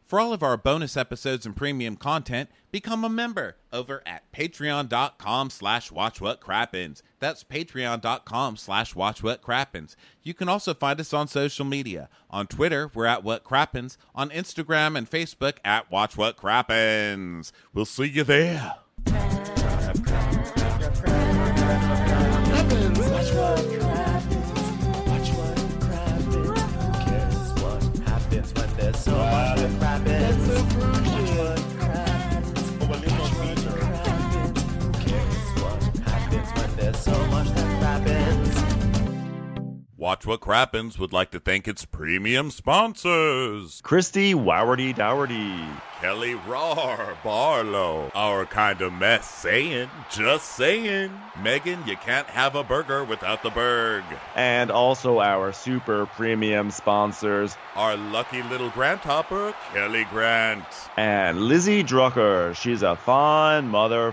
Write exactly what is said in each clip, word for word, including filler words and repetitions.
For all of our bonus episodes and premium content, become a member over at patreon.com slash watchwhatcrappens. That's patreon.com slash watchwhatcrappens. You can also find us on social media. On Twitter, we're at whatcrappens. On Instagram and Facebook, at watchwhatcrappens. We'll see you there. Watch What Crappens would like to thank its premium sponsors: Christy Wowardy Dowardy, Kelly Rar Barlow, Our Kind of Mess saying, just saying, Megan, you can't have a burger without the burg. And also our super premium sponsors, our lucky little Grant Hopper, Kelly Grant, and Lizzie Drucker. She's a fun mother.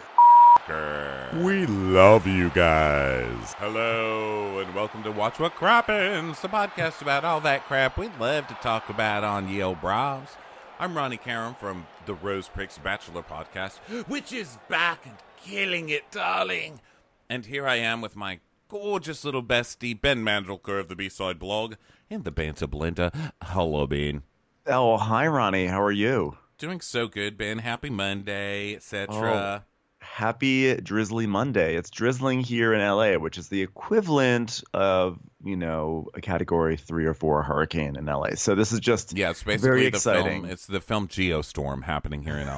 We love you guys. Hello, and welcome to Watch What Crappens, the podcast about all that crap we love to talk about on Ye Olde Bras. I'm Ronnie Karam from the Rose Pricks Bachelor Podcast, which is back and killing it, darling. And here I am with my gorgeous little bestie, Ben Mandelker of the B-Side blog, and the Banter Blender. Hello, Ben. Oh, hi, Ronnie. How are you? Doing so good, Ben. Happy Monday, et cetera. Oh. Happy Drizzly Monday. It's drizzling here in L A, which is the equivalent of, you know, a category three or four hurricane in L A. So this is just yeah, it's basically very the exciting. Film, it's the film Geostorm happening here in L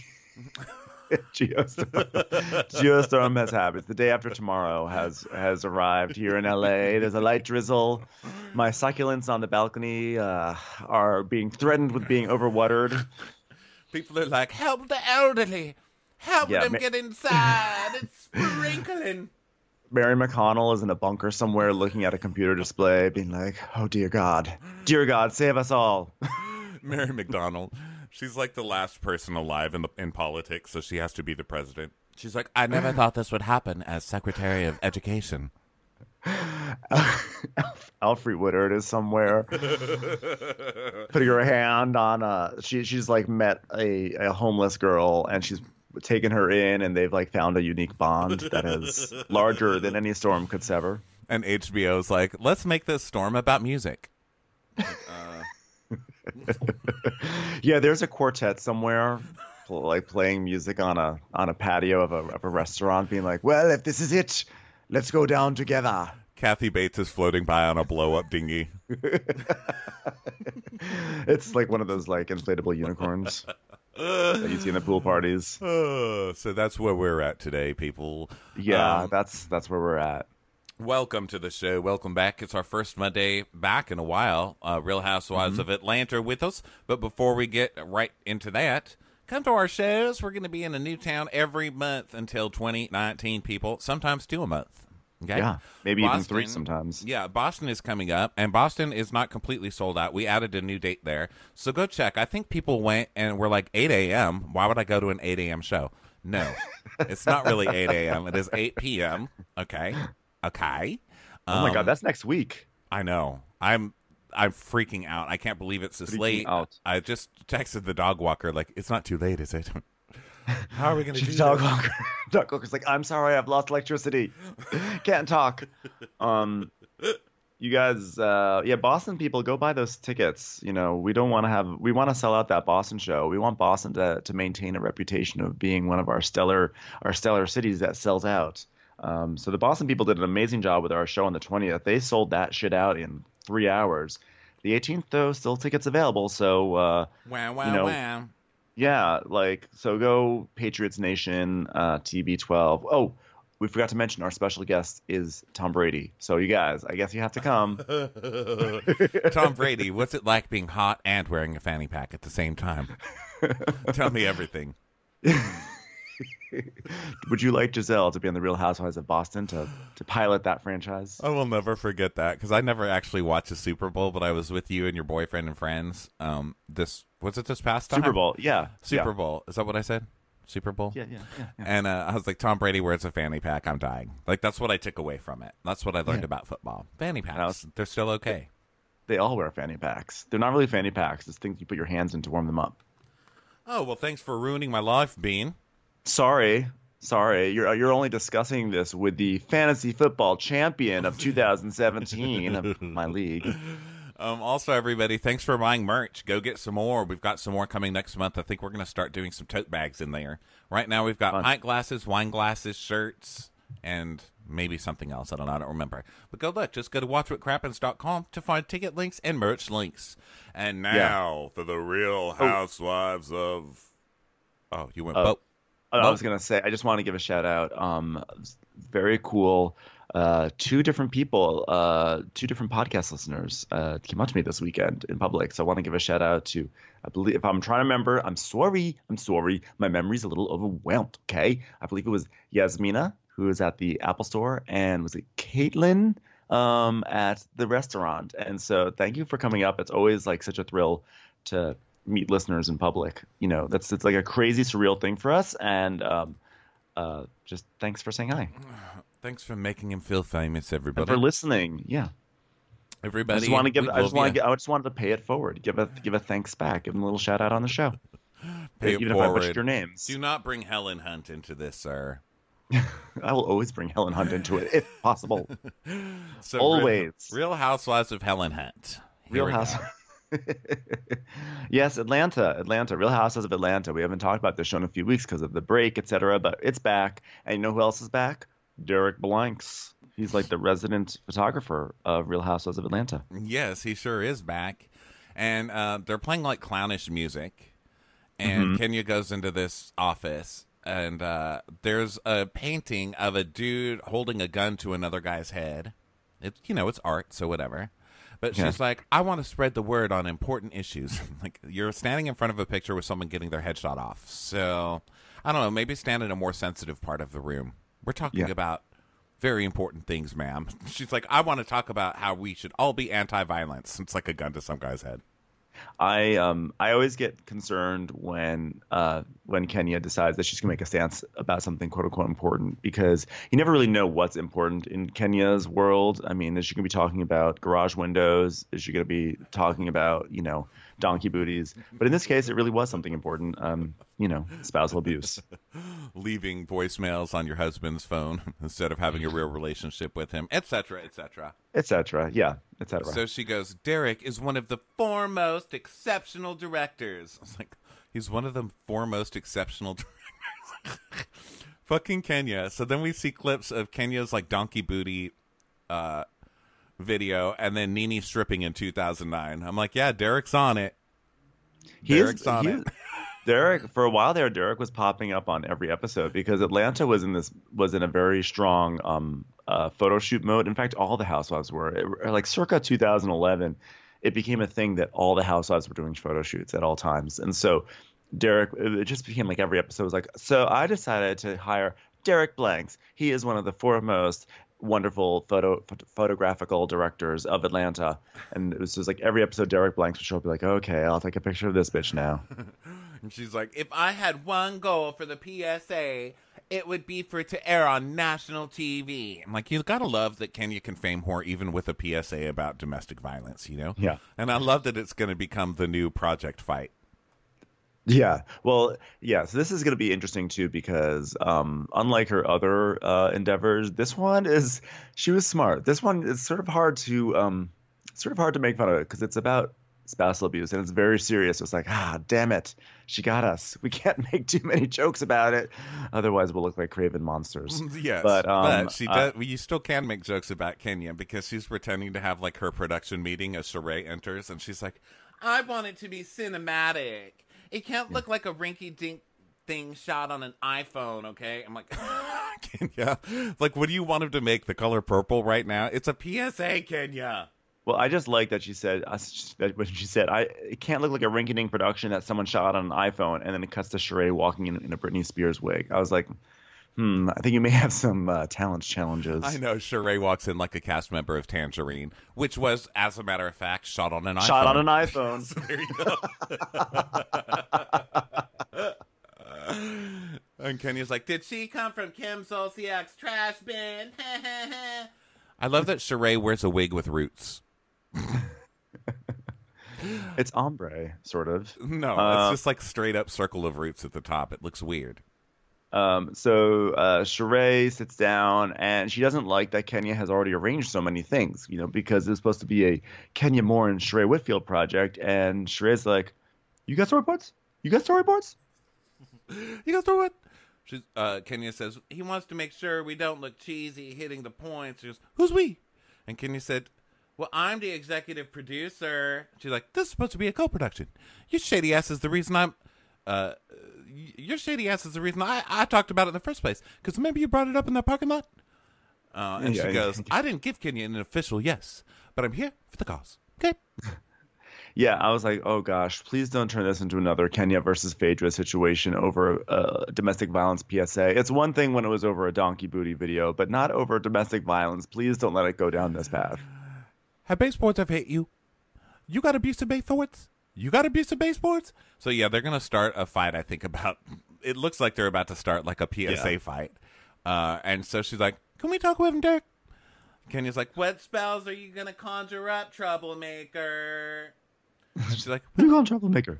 A. Geostorm. Geostorm has happened. The day after tomorrow has has arrived here in L A. There's a light drizzle. My succulents on the balcony uh, are being threatened with being overwatered. People are like, help the elderly. Help yeah, them Ma- get inside. It's sprinkling. Mary McConnell is in a bunker somewhere looking at a computer display being like, oh, dear God. Dear God, save us all. Mary McDonald. She's like the last person alive in the, in politics, so she has to be the president. She's like, I never thought this would happen as Secretary of Education. Alfre Woodard is somewhere putting her hand on a... She, she's like met a, a homeless girl, and she's taken her in, and they've like found a unique bond that is larger than any storm could sever. And H B O's like, let's make this storm about music. Like, uh... yeah, there's a quartet somewhere, like playing music on a on a patio of a of a restaurant, being like, well, if this is it, let's go down together. Kathy Bates is floating by on a blow-up dinghy. It's like one of those like inflatable unicorns that you see in the pool parties. Uh, so that's where we're at today, people. Yeah, um, that's that's where we're at. Welcome to the show. Welcome back. It's our first Monday back in a while. Uh, Real Housewives mm-hmm. of Atlanta with us. But before we get right into that, come to our shows. We're going to be in a new town every month until twenty nineteen, people. Sometimes two a month. Okay? Yeah, maybe Boston, even three sometimes. Yeah, Boston is coming up, and Boston is not completely sold out. We added a new date there. So go check. I think people went and were like eight a.m. Why would I go to an eight a.m. show? No, it's not really eight a.m. It is eight p.m. Okay. Okay. Um, oh, my God. That's next week. I know. I'm I'm freaking out. I can't believe it's this freaking late. Out. I just texted the dog walker, like, it's not too late, is it? How are we going to do dog this? Walker. Dog Walker's like, I'm sorry, I've lost electricity. Can't talk. Um, you guys, uh, yeah, Boston people, go buy those tickets. You know, we don't want to have, we want to sell out that Boston show. We want Boston to to maintain a reputation of being one of our stellar, our stellar cities that sells out. Um, so the Boston people did an amazing job with our show on the twentieth. They sold that shit out in three hours. The eighteenth, though, still tickets available. So, uh, wow, wow, you know, wow. Yeah, like, so go Patriots Nation, uh, T B twelve. Oh, we forgot to mention our special guest is Tom Brady. So you guys, I guess you have to come. Tom Brady, what's it like being hot and wearing a fanny pack at the same time? Tell me everything. Would you like Giselle to be on the Real Housewives of Boston to, to pilot that franchise? I will never forget that, because I never actually watched the Super Bowl, but I was with you and your boyfriend and friends. Um, this was it this past time? Super Bowl, yeah. Super yeah. Bowl. Is that what I said? Super Bowl? Yeah, yeah, yeah. yeah. And uh, I was like, Tom Brady wears a fanny pack. I'm dying. Like, that's what I took away from it. That's what I learned yeah. about football. Fanny packs. Was, they're still okay. They all wear fanny packs. They're not really fanny packs. It's things you put your hands in to warm them up. Oh, well, thanks for ruining my life, Bean. Sorry. Sorry. You're you're only discussing this with the fantasy football champion of two thousand seventeen of my league. Um, also, everybody, thanks for buying merch. Go get some more. We've got some more coming next month. I think we're going to start doing some tote bags in there. Right now, we've got Fun. pint glasses, wine glasses, shirts, and maybe something else. I don't know. I don't remember. But go look. Just go to watch what crappens dot com to find ticket links and merch links. And now Yeah. for the Real Housewives of... Oh, you went... Uh, Bo- Oh, I Bo- was gonna say, I just want to give a shout out. Um, very cool. Uh, two different people, uh, two different podcast listeners, uh, came up to me this weekend in public. So I want to give a shout out to, I believe, if I'm trying to remember, I'm sorry, I'm sorry, my memory's a little overwhelmed. Okay, I believe it was Yasmina, who was at the Apple Store, and was it Caitlin, um, at the restaurant. And so thank you for coming up. It's always like such a thrill to meet listeners in public. You know, that's it's like a crazy surreal thing for us, and um uh just thanks for saying hi. Thanks for making him feel famous, everybody. And for listening. Yeah, Everybody, I just want to give we I just love want ya. to I just wanted to pay it forward, give a give a thanks back, give them a little shout out on the show. Pay it Even if I forward. butchered your names. Do not bring Helen Hunt into this, sir. I will always bring Helen Hunt into it if possible. So Always. Real, Real Housewives of Helen Hunt. Here Real we go. House. Yes, Atlanta, Atlanta, Real Housewives of Atlanta. We haven't talked about this show in a few weeks because of the break, et cetera. But it's back, and you know who else is back? Derek Blanks. He's like the resident photographer of Real Housewives of Atlanta. Yes, he sure is back. And uh, they're playing like clownish music. And Mm-hmm. Kenya goes into this office, and uh, there's a painting of a dude holding a gun to another guy's head. It's, you know, it's art, so whatever. But Yeah. she's like, I want to spread the word on important issues. Like, you're standing in front of a picture with someone getting their head shot off. So, I don't know, maybe stand in a more sensitive part of the room. We're talking Yeah. about very important things, ma'am. She's like, I want to talk about how we should all be anti-violence. It's like a gun to some guy's head. I um I always get concerned when uh when Kenya decides that she's gonna make a stance about something quote unquote important, because you never really know what's important in Kenya's world. I mean, is she gonna be talking about garage windows? Is she gonna be talking about, you know, donkey booties? But in this case, it really was something important. Um, you know, spousal abuse. Leaving voicemails on your husband's phone instead of having a real relationship with him, et cetera, et cetera. et cetera. Yeah, et cetera. So she goes, Derek is one of the foremost exceptional directors. I was like, he's one of the foremost exceptional directors. Fucking Kenya. So then we see clips of Kenya's like donkey booty uh, video, and then Nene stripping in two thousand nine. I'm like, yeah, Derek's on it. He is- Derek's on he it. is- Derek, for a while there, Derek was popping up on every episode because Atlanta was in this was in a very strong um, uh, photo shoot mode. In fact, all the housewives were it, like circa two thousand eleven. It became a thing that all the housewives were doing photo shoots at all times, and so Derek, it just became like every episode was like. So I decided to hire Derek Blanks. He is one of the foremost wonderful photo ph- photographical directors of Atlanta, and it was just like every episode Derek Blanks would show up and be like, okay, I'll take a picture of this bitch now. And she's like, if I had one goal for the P S A, it would be for it to air on national T V. I'm like, you gotta love that Kenya can fame whore even with a P S A about domestic violence, you know? Yeah. And I love that it's going to become the new Project Fight. Yeah. Well, yeah. So this is going to be interesting too, because um, unlike her other uh, endeavors, this one is she was smart. This one is sort of hard to um, sort of hard to make fun of because it's about spousal abuse and it's very serious. It's like, ah, damn it, she got us. We can't make too many jokes about it, otherwise we'll look like craven monsters. Yes, But, um, but she uh, does. You still can make jokes about Kenya because she's pretending to have like her production meeting as Sheree enters, and she's like, "I want it to be cinematic. It can't look like a rinky-dink thing shot on an iPhone." Okay, I'm like, Kenya, like, what do you want him to make the color purple right now? It's a P S A, Kenya. Well, I just like that she said uh, that when she said, "I it can't look like a rinky-dink production that someone shot on an iPhone," and then it cuts to Sheree walking in, in a Britney Spears wig. I was like, "Hmm, I think you may have some uh, talent challenges." I know Sheree walks in like a cast member of Tangerine, which was, as a matter of fact, shot on an iPhone. Shot on an iPhone. So there you go. And Kenya's like, did she come from Kim Zolciak's trash bin? I love that Sheree wears a wig with roots. It's ombre, sort of. No, Uh, it's just like straight up circle of roots at the top. It looks weird. Um, so uh, Sheree sits down, and she doesn't like that Kenya has already arranged so many things, you know, because it's supposed to be a Kenya Moore and Sheree Whitfield project, and Sheree's like, "You got storyboards? You got storyboards?" You guys know what? She's, uh, Kenya says, he wants to make sure we don't look cheesy hitting the points. She goes, who's we? And Kenya said, well, I'm the executive producer. She's like, this is supposed to be a co-production. Your shady ass is the reason I'm... Uh, your shady ass is the reason I, I talked about it in the first place. Because maybe you brought it up in that parking lot? Uh, and Yeah, she goes, I didn't give Kenya an official yes, but I'm here for the cause. Okay? Yeah, I was like, oh gosh, please don't turn this into another Kenya versus Phaedra situation over a domestic violence P S A. It's one thing when it was over a donkey booty video, but not over domestic violence. Please don't let it go down this path. Have baseboards ever hit you? You got abusive baseboards? You got abusive baseboards? So yeah, they're gonna start a fight. I think about. It looks like they're about to start like a P S A Yeah. fight. Uh, and so she's like, "Can we talk with him, Derek?" Kenya's like, "What spells are you gonna conjure up, troublemaker?" She's like, Who you calling troublemaker?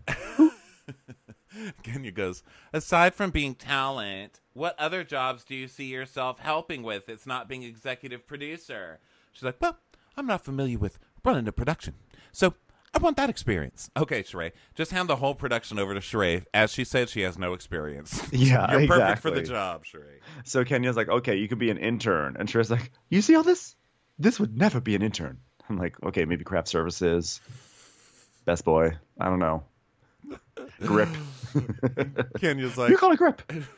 Kenya goes, aside from being talent, what other jobs do you see yourself helping with? It's not being executive producer. She's like, well, I'm not familiar with running a production, so I want that experience. Okay, Sheree, just hand the whole production over to Sheree. As she said, she has no experience. Yeah, You're exactly. perfect for the job, Sheree. So Kenya's like, okay, you could be an intern. And Sheree's like, you see all this? This would never be an intern. I'm like, okay, maybe craft services, Best Boy. I don't know. Grip. Kenya's You like, call it grip.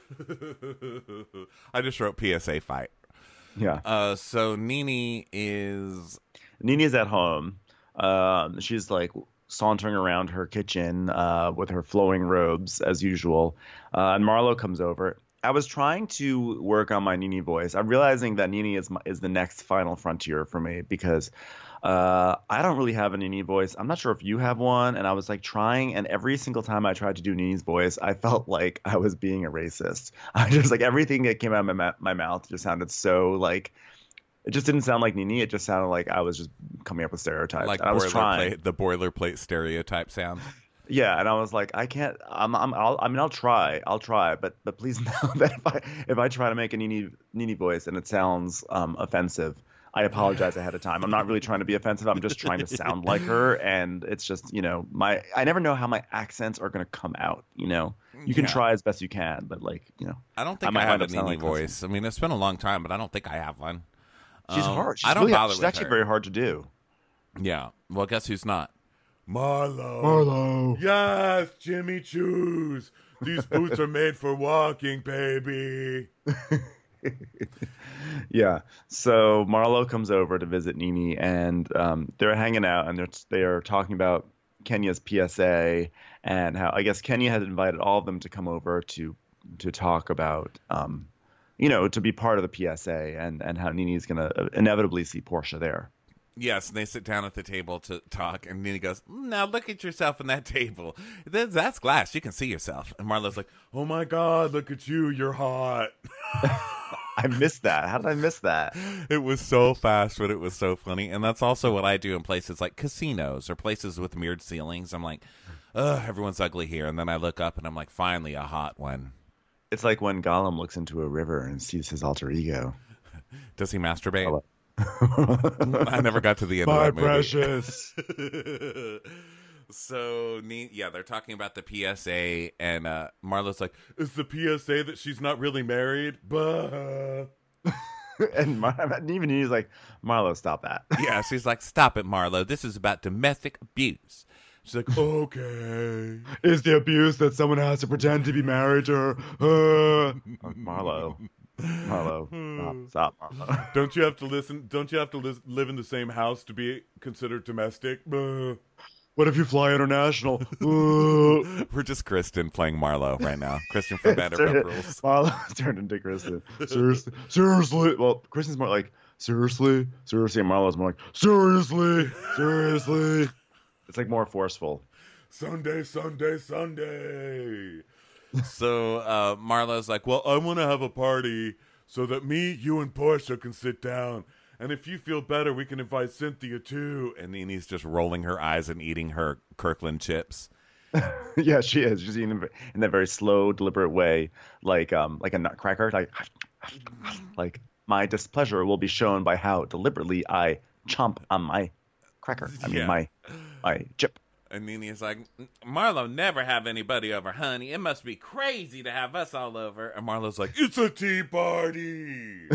I just wrote P S A fight. Yeah. Uh, so Nene is Nini's at home. Um, she's like sauntering around her kitchen uh, with her flowing robes as usual. Uh, and Marlo comes over. I was trying to work on my Nini voice. I'm realizing that Nini is my, is the next final frontier for me because uh, I don't really have a Nini voice. I'm not sure if you have one. And I was like trying, and every single time I tried to do Nini's voice, I felt like I was being a racist. I just like everything that came out of my, ma- my mouth just sounded so like. It just didn't sound like Nini. It just sounded like I was just coming up with stereotypes. like and I was trying. boilerplate, the boilerplate stereotype sound. Yeah, and I was like, I can't. I'm. I'm. I'll, I mean, I'll try. I'll try. But but please know that if I if I try to make a Nini Nini voice and it sounds um, offensive, I apologize ahead of time. I'm not really trying to be offensive. I'm just trying to sound like her, and it's just you know my. I never know how my accents are gonna come out. You know, you can Yeah. try as best you can, but like you know, I don't I think I, might have wind a up sounding Nene like voice. I mean, it's been a long time, but I don't think I have one. she's Um, hard. She's I don't really, bother She's with actually her. very hard to do. Yeah. Well, guess who's not? Marlo. Marlo. Yes, Jimmy Choos. These boots are made for walking, baby. Yeah. So Marlo comes over to visit Nini, and um, they're hanging out, and they're they are talking about Kenya's P S A and how I guess Kenya has invited all of them to come over to to talk about, um, you know, to be part of the P S A, and and how Nini's gonna inevitably see Portia there. Yes, and they sit down at the table to talk, and Nene goes, now look at yourself in that table. That's, that's glass. You can see yourself. And Marlo's like, oh, my God, look at you. You're hot. I missed that. How did I miss that? It was so fast, but it was so funny. And that's also what I do in places like casinos or places with mirrored ceilings. I'm like, ugh, everyone's ugly here. And then I look up, and I'm like, finally, a hot one. It's like when Gollum looks into a river and sees his alter ego. Does he masturbate? Oh, I never got to the end My of that movie. precious. So, ne- yeah, they're talking about the P S A, and uh, Marlo's like, is the P S A that she's not really married? Bah. And Mar- even he's like, Marlo, stop that. Yeah, she's like, stop it, Marlo. This is about domestic abuse. She's like, okay. Is the abuse that someone has to pretend to be married to her? Uh, Marlo. Marlo. Stop, stop Marlo. Don't you have to listen? Don't you have to li- live in the same house to be considered domestic? Bah. What if you fly international? Uh. We're just Kristen playing Marlo right now. Kristen from Vanderpump Rules. Marlo's turned into Kristen. Seriously? Seriously? Well, Kristen's more like, seriously? Seriously? And Marlo's more like, seriously? Seriously? It's like more forceful. Sunday, Sunday, Sunday. So uh, Marlo's like, well, I want to have a party so that me, you, and Portia can sit down And if you feel better, we can invite Cynthia too. And Nini's just rolling her eyes and eating her Kirkland chips. Yeah, she is. She's eating in that very slow, deliberate way, like um, like a nutcracker. Like, like my displeasure will be shown by how deliberately I chomp on my cracker. I mean, Yeah. my my chip. And Nini's like, Marlo never have anybody over, honey. It must be crazy to have us all over. And Marlo's like, it's a tea party.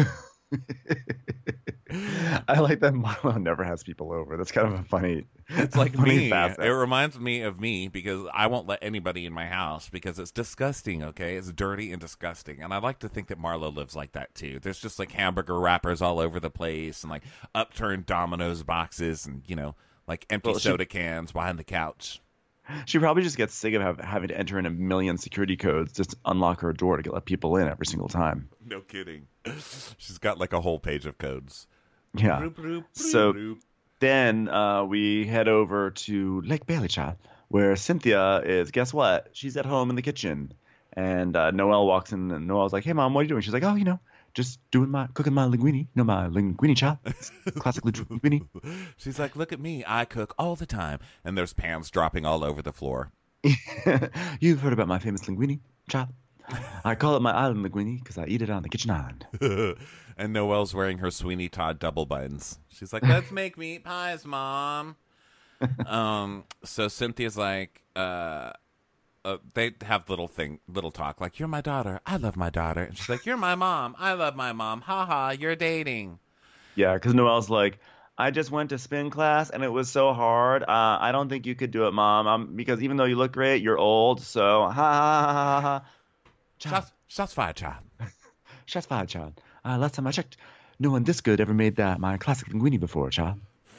I like that Marlo never has people over. That's kind of a funny. It's like funny me. facet. It reminds me of me because I won't let anybody in my house because it's disgusting, okay? It's dirty and disgusting. And I like to think that Marlo lives like that too. There's just like hamburger wrappers all over the place and like upturned Domino's boxes and, you know, like empty Well, she- soda cans behind the couch. She probably just gets sick of have, having to enter in a million security codes just to unlock her door to get let people in every single time. No kidding. She's got like a whole page of codes. Yeah. Bloop, bloop, So- bloop. Then uh, we head over to Lake Bailey Child, where Cynthia is, guess what? She's at home in the kitchen. And uh, Noelle walks in, and Noelle's like, hey, Mom, what are you doing? She's like, oh, you know, just doing my, cooking my linguine. You know, my linguine child. Classic linguine. She's like, look at me. I cook all the time. And there's pans dropping all over the floor. You've heard about my famous linguine child. I call it my island linguine because I eat it on the kitchen island. And Noelle's wearing her Sweeney Todd double buttons. She's like, let's make meat pies, Mom. um, so Cynthia's like, uh, uh, they have little thing, little talk, like, you're my daughter. I love my daughter. And she's like, you're my mom. I love my mom. Ha ha, you're dating. Yeah, because Noelle's like, I just went to spin class and it was so hard. Uh, I don't think you could do it, Mom. Um, because even though you look great, you're old. So, ha ha ha ha ha. Child. Shots, shots fired, child. Shots fired, child. Uh, last time I checked, no one this good ever made that my classic linguine before, child.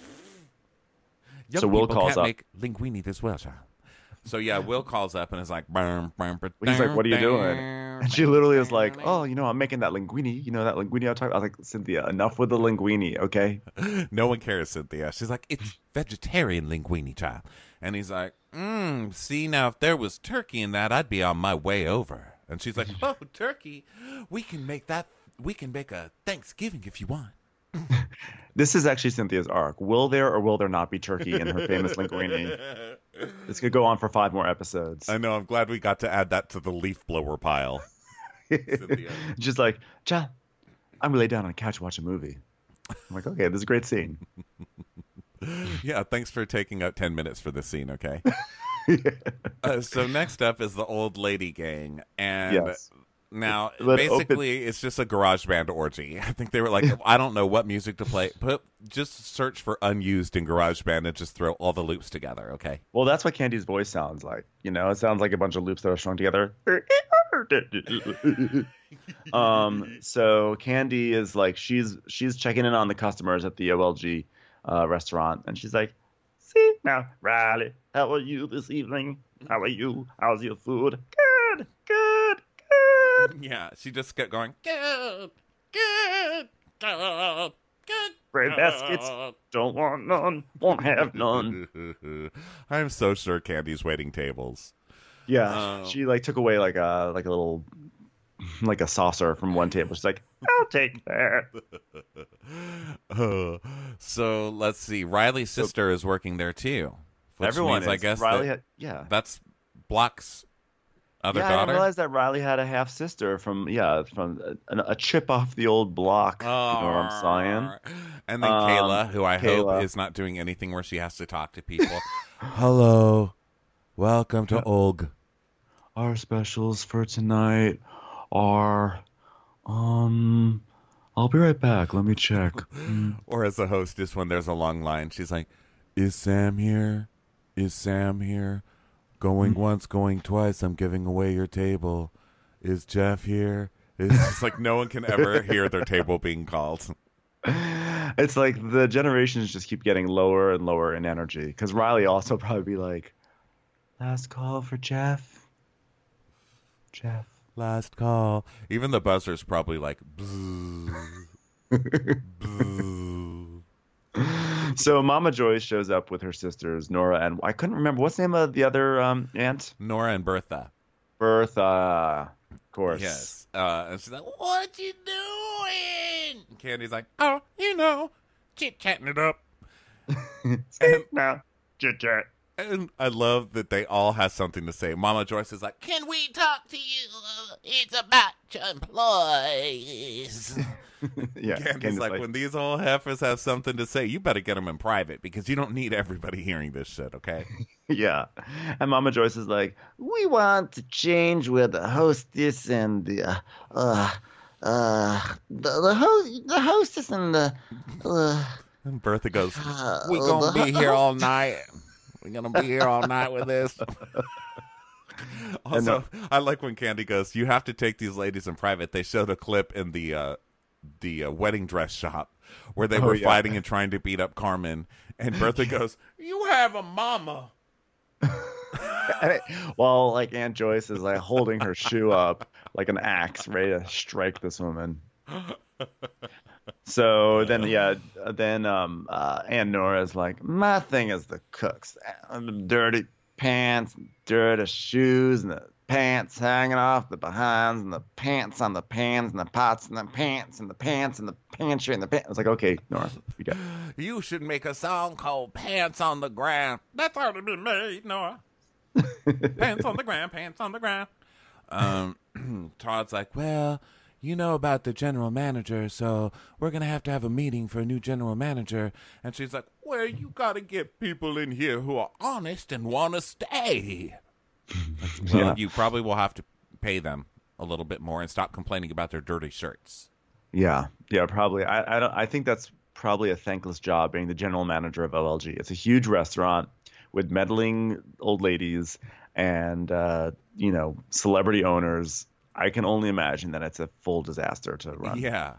Young So Will people calls can't up. make linguine this well, child. So yeah, Will calls up and is like, burn, burn, burn, He's like, what are you doing? And she literally is like, oh, you know, I'm making that linguine. You know that linguine I talked. I was like, Cynthia, enough with the linguine, okay? No one cares, Cynthia. She's like, it's vegetarian linguine, child. And he's like, mmm, see, now if there was turkey in that, I'd be on my way over. And she's like, oh, turkey? We can make that, we can make a Thanksgiving if you want. This is actually Cynthia's arc. Will there or will there not be turkey in her famous linguine? This could go on for five more episodes. I know, I'm glad we got to add that to the leaf blower pile. Cynthia. Just like, John, I'm gonna lay down on a couch and watch a movie. I'm like, okay, this is a great scene. Yeah, thanks for taking out ten minutes for this scene, okay? uh, so next up is the old lady gang. And Yes. now, Let- basically, it's just a garage band orgy. I think they were like, I don't know what music to play. Put Just search for unused in garage band and just throw all the loops together, okay? Well, that's what Candy's voice sounds like. You know, it sounds like a bunch of loops that are strung together. um, so Candy is like, she's she's checking in on the customers at the O L G uh, restaurant, and she's like, "See now, Riley, how are you this evening? How are you? How's your food? Good, good, good. Yeah, she just kept going, good, good, good, good. Bread baskets, don't want none, won't have none." I'm so sure Candy's waiting tables. Yeah, Oh. she like took away like a like a little like a saucer from one table. She's like, "I'll take that." Uh, so let's see. Riley's sister is working there too. Which Everyone means, is. I guess, Riley that- had, yeah. that's Block's other yeah, I daughter. didn't realize that Riley had a half sister from yeah from a, a chip off the old block. Oh, You know what I'm saying? And then Um, Kayla, who I hope Kayla. is not doing anything where she has to talk to people. Hello, welcome to Olg. Our specials for tonight are, um, I'll be right back. Let me check. Mm. Or as a hostess, when there's a long line, she's like, "Is Sam here? Is Sam here? Going once, going twice. I'm giving away your table. Is Jeff here?" It's just like no one can ever hear their table being called. It's like the generations just keep getting lower and lower in energy. Because Riley also probably be like, "Last call for Jeff. Jeff." Last call. Even the buzzer's probably like, bzzz, bzzz. So Mama Joyce shows up with her sisters, Nora and I couldn't remember what's the name of the other um, aunt? Nora and Bertha. Bertha, of course. Yes. Uh, and she's like, what you doing? doing? And Candy's like, oh, you know, chit-chatting it up. and, no, chit-chat. And I love that they all have something to say. Mama Joyce is like, can we talk to you? It's about your employees. yeah, Candy's, Candy's like, like, when these old heifers have something to say, you better get them in private because you don't need everybody hearing this shit, okay? yeah. And Mama Joyce is like, we want to change where the hostess and the, uh, uh, uh the, the, host, the hostess and the, uh, And Bertha goes, uh, we gonna the be here all night. We're gonna be here all night with this. Also, I like when Candy goes, you have to take these ladies in private. They showed a clip in the uh, the uh, wedding dress shop where they Oh, were yeah. fighting and trying to beat up Carmen. And Bertha goes, you have a mama. And it- While like Aunt Joyce is like holding her shoe up like an axe, ready to strike this woman. So then, yeah, then um, uh, Aunt Nora's like, my thing is the cooks, dirty pants, dirty shoes, and the pants hanging off the behinds, and the pants on the pans, and the pots, and the pants, and the pants, and the pantry, and the pants. I was like, okay, Nora, you got it. You should make a song called Pants on the Ground. That's already been made, Nora. Pants on the ground, pants on the ground. Um, Todd's like, well, you know about the general manager, so we're going to have to have a meeting for a new general manager. And she's like, well, you got to get people in here who are honest and want to stay. Like, well, Yeah. you probably will have to pay them a little bit more and stop complaining about their dirty shirts. Yeah, yeah, probably. I, I don't. I think that's probably a thankless job being the general manager of L L G. It's a huge restaurant with meddling old ladies and uh, you know, celebrity owners. I can only imagine that it's a full disaster to run. Yeah.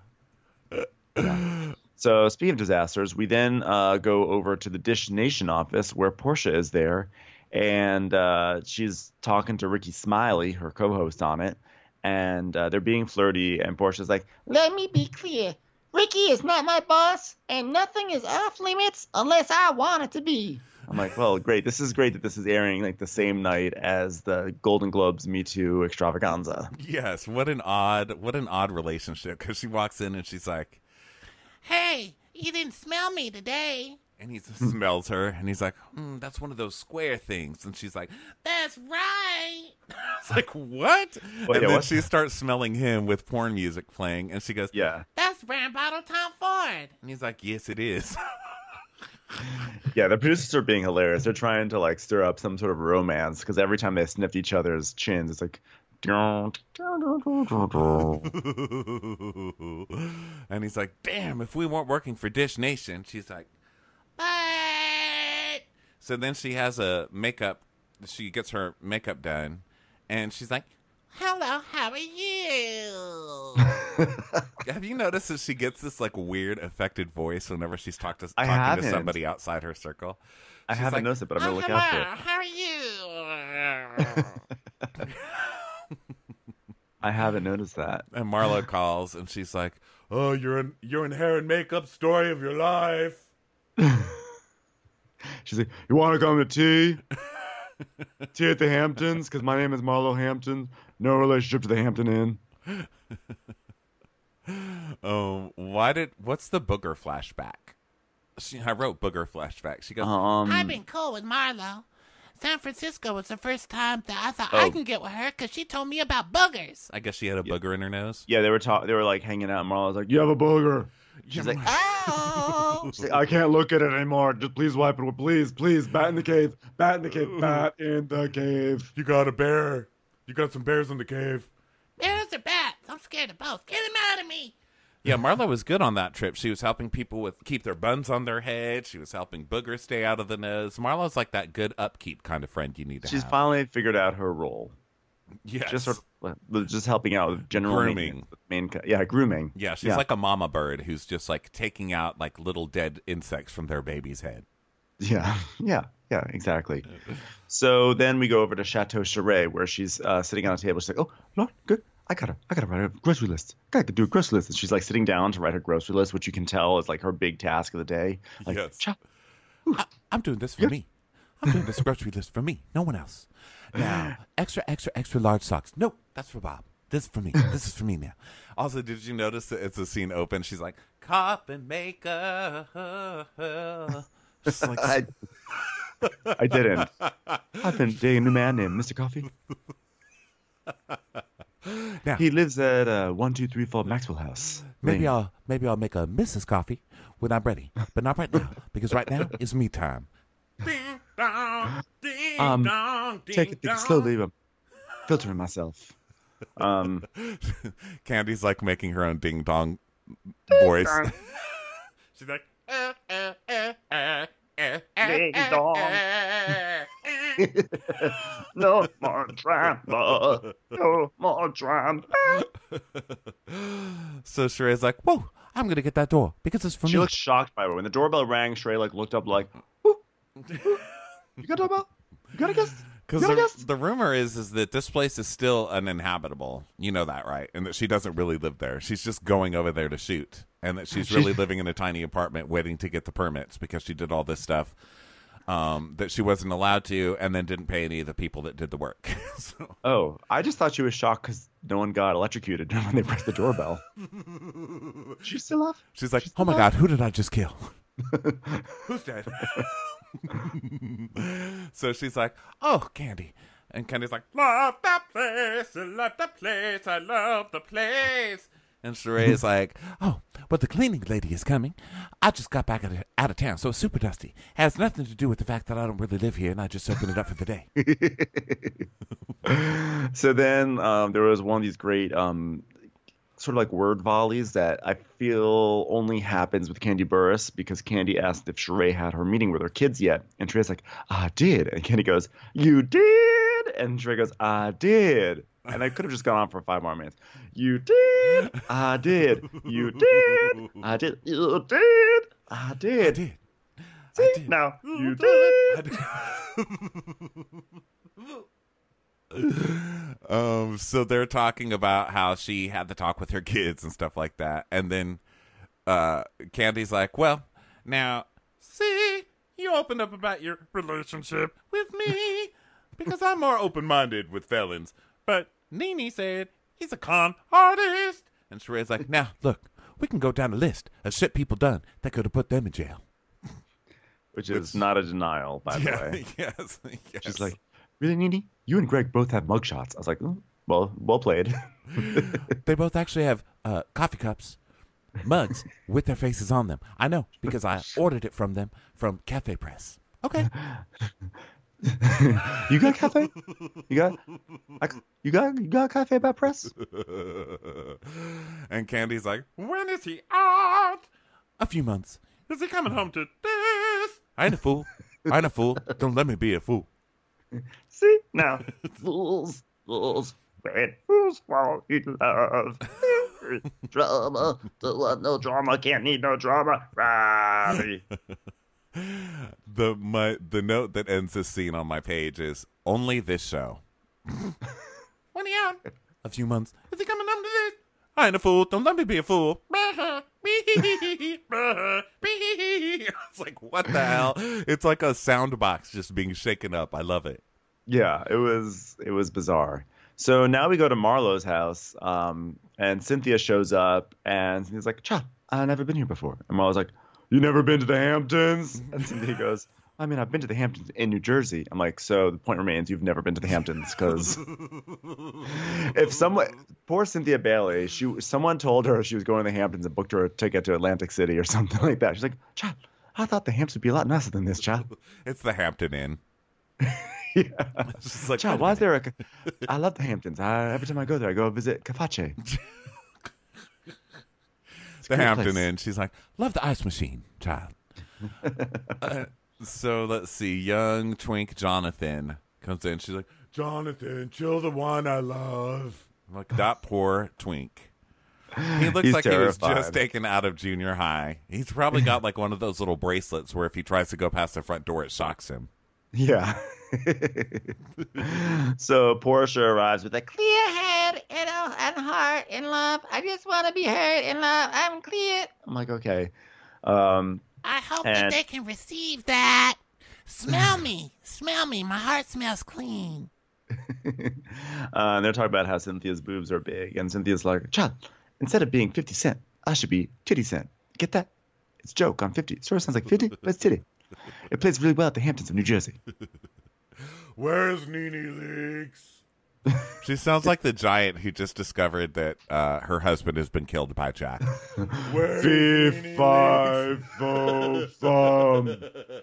So speaking of disasters, we then uh, go over to the Dish Nation office where Portia is there, and uh, she's talking to Ricky Smiley, her co-host on it, and uh, they're being flirty, and Portia's like, Let me be clear. Ricky is not my boss, and nothing is off limits unless I want it to be. I'm like, well, great. This is great that this is airing like the same night as the Golden Globes Me Too extravaganza. Yes, what an odd, what an odd relationship. Because she walks in and she's like, Hey, you didn't smell me today. and he smells her, and he's like, mm, "That's one of those square things." And she's like, That's right. "It's like what?" Well, and yeah, then what? she starts smelling him with porn music playing, and she goes, Yeah. That's brand bottle Tom Ford. and he's like, "Yes, it is." Yeah, the producers are being hilarious. They're trying to like stir up some sort of romance because every time they sniffed each other's chins, it's like, And he's like, "Damn, if we weren't working for Dish Nation." She's like, But so then she has a makeup, she gets her makeup done, and she's like, hello, how are you? have you noticed that she gets this like weird affected voice whenever she's talk to, I talking to haven't. somebody outside her circle? I She's haven't like, noticed it, but I'm Oh, gonna look hello, out for it. how are you? I haven't noticed that. And Marlo calls, and she's like, "Oh, you're in you're in hair and makeup, story of your life." She's like, "You want to come to tea? Tea at the Hamptons? Because my name is Marlo Hampton. No relationship to the Hampton Inn." Oh, why did? What's the booger flashback? She, I wrote booger flashback. She goes, Um, I've been cool with Marlo. San Francisco was the first time that I thought I Oh. can get with her because she told me about boogers. I guess she had a booger in her nose. yeah, they were talk- They were like hanging out. And Marlo was like, "You have a booger." She's like, Oh, She's like, "I can't look at it anymore. Just please wipe it. Please, please. Bat in the cave. Bat in the cave. Bat in the cave." "You got a bear. You got some bears in the cave." bears or bats? I'm scared of both. Get them out of me. Yeah, Marlo was good on that trip. She was helping people with keep their buns on their head. She was helping boogers stay out of the nose. Marlo's like that good upkeep kind of friend you need to She's have. finally figured out her role. Yes. Just sort of, just helping out with general Grooming. maintenance, Main, ca- yeah, grooming. Yeah, she's Yeah. like a mama bird who's just like taking out like little dead insects from their baby's head. Yeah, yeah, yeah, exactly. So then we go over to Chateau Charest, where she's uh, sitting on a table. She's like, "Oh, Lord, good. I gotta, I gotta write a grocery list. Gotta do a grocery list." And she's like sitting down to write her grocery list, which you can tell is like her big task of the day. Like, Yes. "Cha- I, I'm doing this for me. I'm doing this grocery list for me. No one else. Now, extra, extra, extra large socks. Nope, that's for Bob. This is for me. This is for me now. Also, did you notice that it's a scene open? She's like, coffin maker. Just like, I, I didn't. I've been dating a man named Mister Coffee. now, He lives at uh, one two three four Maxwell House. maybe Lane. I'll maybe I'll make a Missus Coffee when I'm ready, but not right now because right now it's me time. Ding dong, ding Um, dong, ding Take it take it dong. slowly. I'm filtering myself. Um, Candy's like making her own ding dong voice. She's like, eh, eh, eh, eh, eh, eh, Ding eh, dong. eh, eh. no more drama. No more drama. So Sheree's like, whoa, I'm going to get that door because it's for She me. looked shocked by it. When the doorbell rang, Sheree like looked up like, "Who? Who? You got a doorbell? You got a guest? Because You got a the, guest?" the rumor is is that this place is still uninhabitable. You know that, right? And that she doesn't really live there. She's just going over there to shoot. And that she's really living in a tiny apartment waiting to get the permits because she did all this stuff um, that she wasn't allowed to and then didn't pay any of the people that did the work. So, Oh, I just thought she was shocked because no one got electrocuted when they pressed the doorbell. She's still alive? she's like, She's oh my alive? God, who did I just kill? Who's dead? So she's like, oh, Candy. And Candy's like, love that place, I love the place, I love the place. And Sheree's like, oh, but the cleaning lady is coming. I just got back out of, out of town, so it's super dusty. Has nothing to do with the fact that I don't really live here and I just opened it up for the day. So then um, there was one of these great um, sort of like word volleys that I feel only happens with Candy Burris because Candy asked if Sheree had her meeting with her kids yet. And Sheree's like, I did. And Candy goes, you did? And Sheree goes, I did. And I could have just gone on for five more minutes. You did. I did. You did. I did. You did. I did. I did. See? I did. Now, you I did. did. um, so they're talking about how she had the talk with her kids and stuff like that. And then uh, Candy's like, well, now, see, you opened up about your relationship with me because I'm more open-minded with felons. But Nene said he's a con artist. And Sheree's like, now, look, we can go down a list of shit people done that could have put them in jail. Which is Which- not a denial, by the Yeah, way. yes, yes. She's like, really, Nene? You and Greg both have mugshots. I was like, oh, well, well played. They both actually have uh, coffee cups, mugs with their faces on them. I know because I ordered it from them from Cafe Press. Okay. You got cafe? You got? I, you got? You got cafe by press? And Candy's like, when is he out? A few months. Is he coming home to this? I ain't a fool. I ain't a fool. Don't let me be a fool. See now, fools, fools, bad fools fall in love. Drama, don't want no drama, can't need no drama. Robbie. The my the note that ends this scene on my page is only this show. When he out? A few months. Is he coming home to this? I ain't a fool. Don't let me be a fool. It's like, what the hell? It's like a sound box just being shaken up. I love it. Yeah, it was it was bizarre. So now we go to Marlo's house, um, and Cynthia shows up, and Cynthia's like, "Cha, I've never been here before." And Marlo's like, "You never been to the Hamptons?" And Cynthia goes, "I mean, I've been to the Hamptons in New Jersey." I'm like, "So the point remains, you've never been to the Hamptons, because if someone, poor Cynthia Bailey, she someone told her she was going to the Hamptons and booked her a ticket to Atlantic City or something like that. She's like, "Cha, I thought the Hamptons would be a lot nicer than this, Cha." It's the Hampton Inn. Yeah. It's just like, Cha, wait a why is minute. there a? I love the Hamptons. I, every time I go there, I go visit Caface. It's a The great Hampton place. Inn. She's like, love the ice machine, child. uh, so let's see. Young twink Jonathan comes in. She's like, Jonathan, chill the one I love. I'm like, that poor twink. He looks He's like he was terrified. just taken out of junior high. He's probably got like one of those little bracelets where if he tries to go past the front door, it shocks him. Yeah. So Portia arrives with a clear. Clear head and, uh, and heart and love. I just want to be heard and love. I'm clear. I'm like, okay. Um, I hope And- that they can receive that. Smell me. Smell me. My heart smells clean. uh, and they're talking about how Cynthia's boobs are big, and Cynthia's like, "Child, instead of being fifty cent, I should be titty cent. Get that? It's a joke. I'm fifty. Sort of sounds like fifty, but it's titty. It plays really well at the Hamptons of New Jersey." Where's Nene Leaks? She sounds like the giant who just discovered that uh, her husband has been killed by Jack. Where's Fee, fi, fo, fum.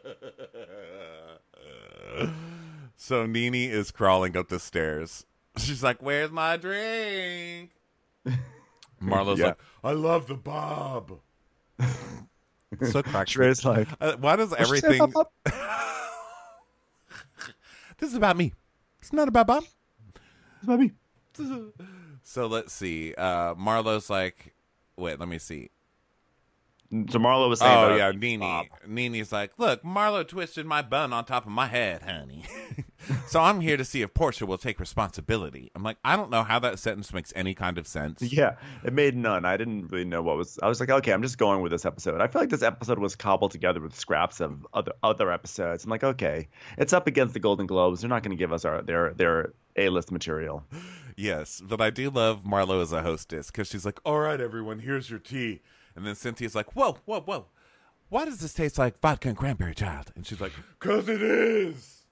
So Nene is crawling up the stairs. She's like, "Where's my drink?" Marlo's Yeah. like, "I love the bob." So cracks me. Trey's like, Uh, why does "What'd you say everything... about Bob?" This is about me. It's not about Bob. It's about me. So let's see. Uh, Marlo's like, wait, let me see. So Marlo was saying, Oh, about yeah, Nene. Nene. Nene's like, "Look, Marlo twisted my bun on top of my head, honey. So I'm here to see if Portia will take responsibility." I'm like, I don't know how that sentence makes any kind of sense. Yeah, it made none. I didn't really know what was. I was like, okay, I'm just going with this episode. I feel like this episode was cobbled together with scraps of other other episodes. I'm like, okay, it's up against the Golden Globes. They're not going to give us our their their A-list material. Yes, but I do love Marlo as a hostess because she's like, "All right, everyone, here's your tea." And then Cynthia's like, "Whoa, whoa, whoa. Why does this taste like vodka and cranberry, child?" And she's like, "'Cause it is."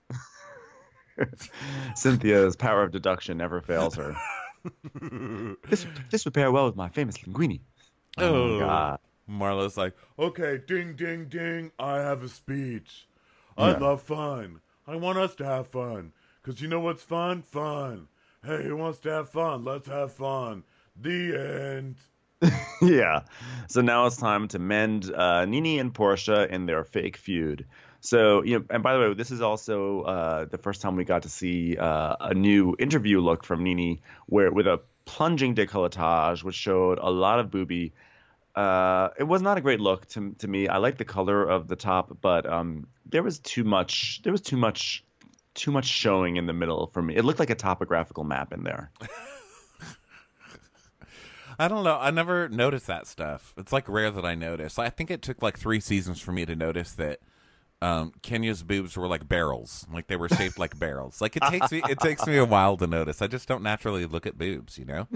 Cynthia's power of deduction never fails her. this this would pair well with my famous linguine. Oh, Oh God. Marlo's like, "Okay, ding, ding, ding. I have a speech. I Yeah. love fun. I want us to have fun. Because you know what's fun? Fun. Hey, who wants to have fun? Let's have fun. The end." Yeah. So now it's time to mend uh, Nene and Portia in their fake feud. So, you know, and by the way, this is also uh, the first time we got to see uh, a new interview look from Nene, where with a plunging décolletage, which showed a lot of boobie. Uh, it was not a great look to to me. I like the color of the top, but um, there was too much. There was too much, too much showing in the middle for me. It looked like a topographical map in there. I don't know. I never noticed that stuff. It's like rare that I notice. I think it took like three seasons for me to notice that um, Kenya's boobs were like barrels. Like they were shaped like barrels. Like it takes me it takes me a while to notice. I just don't naturally look at boobs, you know?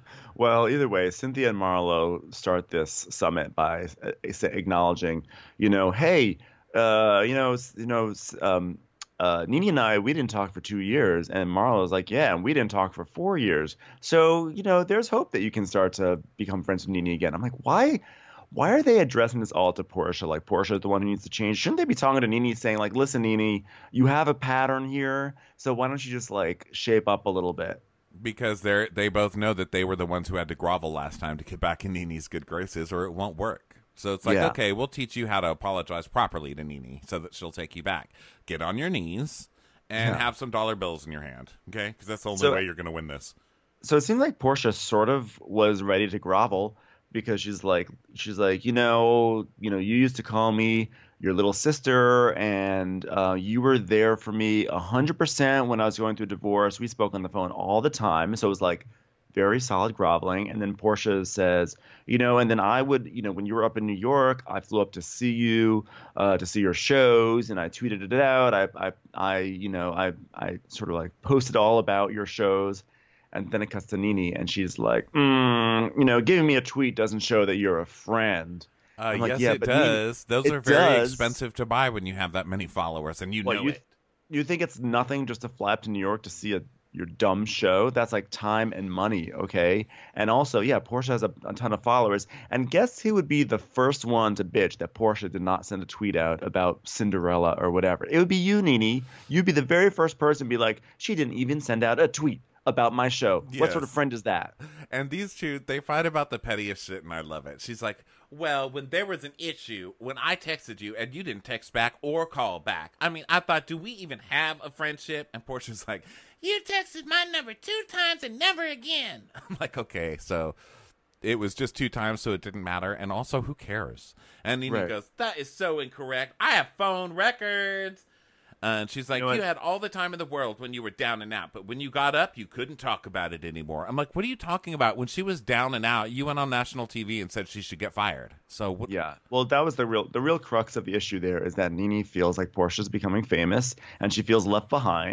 Well, either way, Cynthia and Marlo start this summit by uh, say- acknowledging, you know, hey, uh, you know, s- you know, s- um, uh, Nene and I, we didn't talk for two years, and Marlo's like, yeah, and we didn't talk for four years. So, you know, there's hope that you can start to become friends with Nene again. I'm like, why? Why are they addressing this all to Portia? Like, Portia is the one who needs to change. Shouldn't they be talking to Nene saying, like, listen, Nene, you have a pattern here, so why don't you just, like, shape up a little bit? Because they're they both know that they were the ones who had to grovel last time to get back in Nene's good graces, or it won't work. So it's like, Yeah. okay, we'll teach you how to apologize properly to Nene so that she'll take you back. Get on your knees and Yeah. have some dollar bills in your hand, okay? Because that's the only So- way you're going to win this. So it seemed like Portia sort of was ready to grovel because she's like, she's like, you know, you know, you used to call me your little sister, and uh, you were there for me a hundred percent when I was going through a divorce. We spoke on the phone all the time, so it was like very solid groveling. And then Portia says, you know, and then I would, you know, when you were up in New York, I flew up to see you, uh, to see your shows, and I tweeted it out. I, I, I, you know, I, I sort of like posted all about your shows. And then it cuts to Nene, and she's like, mm, you know, giving me a tweet doesn't show that you're a friend. Uh, I'm like, yes, yeah, it but Nene- does. Those it are very does. expensive to buy when you have that many followers, and you What, know you, it. You think it's nothing just to fly up to New York to see a your dumb show? That's like time and money, okay? And also, yeah, Portia has a, a ton of followers. And guess who would be the first one to bitch that Portia did not send a tweet out about Cinderella or whatever? It would be you, Nene. You'd be the very first person to be like, she didn't even send out a tweet about my show. What sort of Yes. friend is that? And these two, they fight about the pettiest shit, and I love it. She's like, well, when there was an issue, when I texted you, and you didn't text back or call back. I mean, I thought, do we even have a friendship? And Portia's like, you texted my number two times and never again. I'm like, okay, so it was just two times, so it didn't matter. And also, who cares? And Nene Right. goes, that is so incorrect. I have phone records. Uh, and she's like, You know you, what? had all the time in the world when you were down and out, but when you got up, you couldn't talk about it anymore. I'm like, what are you talking about? When she was down and out, you went on national T V and said she should get fired. So what? Yeah. Well, that was the real the real crux of the issue there is that Nene feels like Portia's becoming famous and she feels left behind.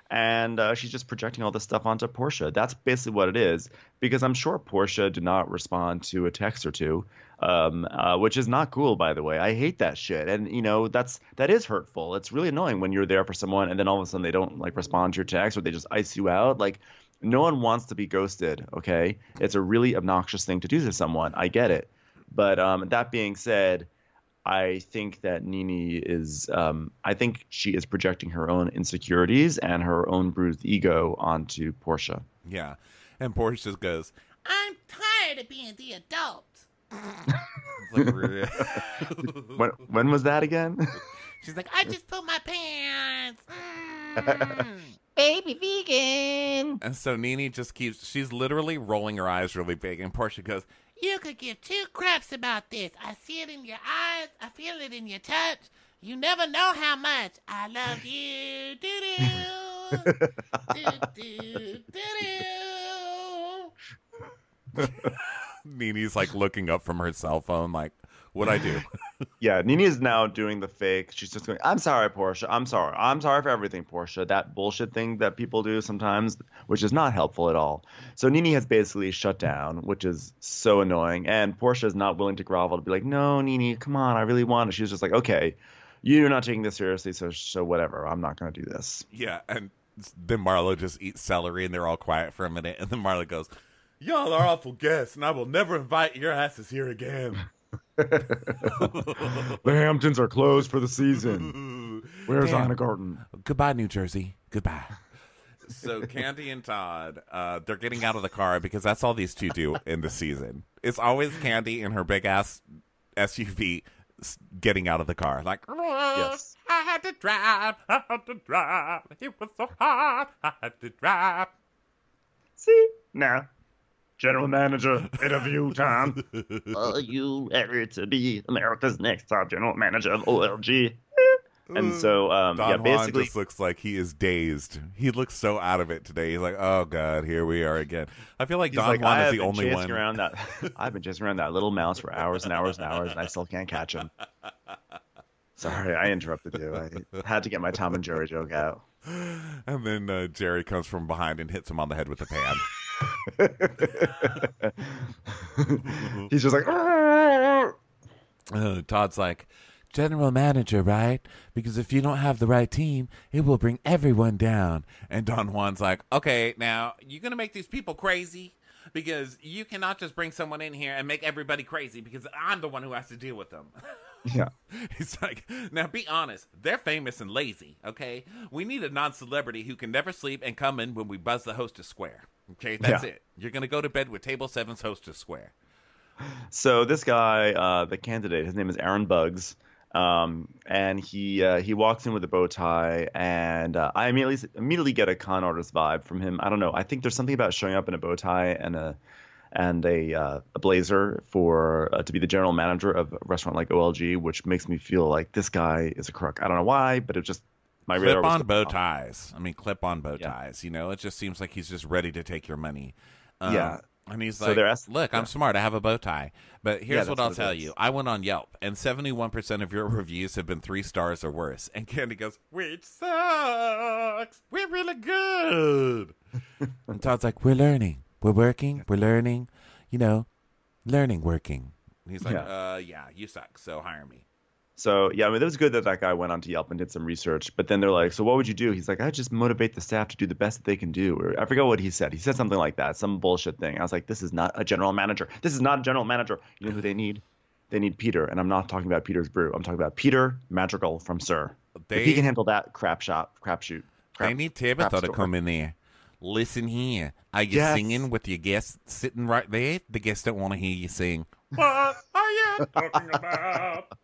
And uh, she's just projecting all this stuff onto Portia. That's basically what it is, because I'm sure Portia did not respond to a text or two, um, uh, which is not cool, by the way. I hate that shit. And, you know, that's that is hurtful. It's really annoying when you're there for someone and then all of a sudden they don't, like, respond to your text or they just ice you out. Like, no one wants to be ghosted, okay? It's a really obnoxious thing to do to someone. I get it. But um, that being said, I think that Nene is, um, I think she is projecting her own insecurities and her own bruised ego onto Portia. Yeah. And Portia just goes, I'm tired of being the adult. when, when was that again? She's like, I just put my pants. Mm. Baby vegan. And so Nene just keeps, she's literally rolling her eyes really big. And Portia goes, you could give two craps about this. I see it in your eyes. I feel it in your touch. You never know how much I love you. Do-do. Do-do. Do-do. Nene's like looking up from her cell phone like, what'd I do? Yeah, Nene is now doing the fake. She's just going, I'm sorry, Portia. I'm sorry. I'm sorry for everything, Portia. That bullshit thing that people do sometimes, which is not helpful at all. So Nene has basically shut down, which is so annoying. And Portia is not willing to grovel to be like, no, Nene, come on. I really want it. She's just like, okay, you're not taking this seriously. So, so whatever. I'm not going to do this. Yeah. And then Marlo just eats celery and they're all quiet for a minute. And then Marlo goes, y'all are awful guests and I will never invite your asses here again. The Hamptons are closed for the season. Where's Damn. Ina Garten? Goodbye, New Jersey. Goodbye. So Candy and Todd, uh, they're getting out of the car because that's all these two do in the season. It's always Candy in her big ass S U V getting out of the car. Like, Yes. I had to drive. I had to drive. It was so hard. I had to drive. See? Now. General Manager, interview time. Are you ready to be America's next top general manager of O L G? And so, um, Don yeah, Juan basically, just looks like he is dazed. He looks so out of it today. He's like, "Oh God, here we are again." I feel like he's Don like, Juan I is have the been only chasing one. around that. I've been chasing around that little mouse for hours and hours and hours, and I still can't catch him. Sorry, I interrupted you. I had to get my Tom and Jerry joke out. And then uh, Jerry comes from behind and hits him on the head with a pan. He's just like, uh, Todd's like, general manager, right? Because if you don't have the right team, it will bring everyone down. And Don Juan's like, okay, now you're going to make these people crazy because you cannot just bring someone in here and make everybody crazy because I'm the one who has to deal with them. yeah. He's like, now be honest, they're famous and lazy, okay? We need a non-celebrity who can never sleep and come in when we buzz the hostess square. Okay, that's Yeah. it. You're going to go to bed with Table seven's hostess square. So this guy, uh, the candidate, his name is Aaron Buggs, um, and he uh, he walks in with a bow tie, and uh, I immediately immediately get a con artist vibe from him. I don't know. I think there's something about showing up in a bow tie and a and a uh, a blazer for uh, to be the general manager of a restaurant like O L G, which makes me feel like this guy is a crook. I don't know why, but it just my radar was Clip-on going bow off. ties. I mean, clip-on bow Yeah. ties. You know, it just seems like he's just ready to take your money. Um, Yeah. And he's So like, they're ask- look, I'm yeah. smart. I have a bow tie. But here's Yeah, what that's I'll what it tell is. you. I went on Yelp, and seventy-one percent of your reviews have been three stars or worse. And Candy goes, which sucks. We're really good. And Todd's like, we're learning. We're working. We're learning. You know, learning, working. He's like, Yeah. uh, yeah, you suck, so hire me. So, yeah, I mean, it was good that that guy went onto Yelp and did some research. But then they're like, so what would you do? He's like, I just motivate the staff to do the best that they can do. Or I forget what he said. He said something like that, some bullshit thing. I was like, this is not a general manager. This is not a general manager. You know who they need? They need Peter. And I'm not talking about Peter's Brew. I'm talking about Peter Madrigal from Sir. They- if he can handle that crap shop, crap shoot. Crap, They need Tabitha crap to store. come in there. Listen here. Are you Yes. singing with your guests sitting right there? The guests don't want to hear you sing. What are you talking about?